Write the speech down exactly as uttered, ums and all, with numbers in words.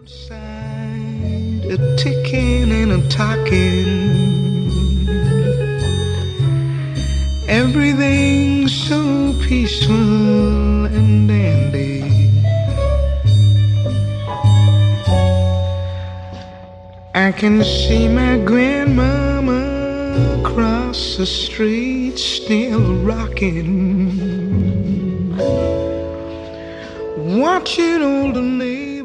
Outside, a ticking and a talking. Everything's so peaceful and dandy. I can see my grandmama across the street, still rocking, watching older neighbors